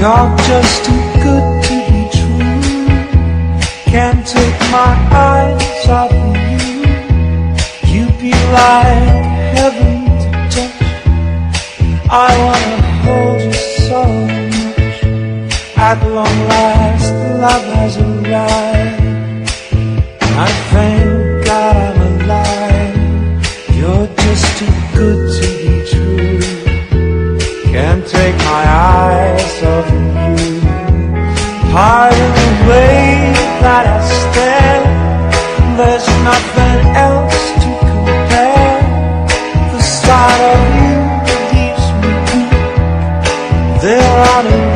You're just too good to be true. Can't take my eyes off of you. You'd be like heaven to touch. I wanna hold you so much. At long last, love has arrived. I thank God I'm alive. You're just too good to be true. Can't take my eyes off of you. Pardon the way that I stare. There's nothing else to compare. The sight of you leaves me weak. There are no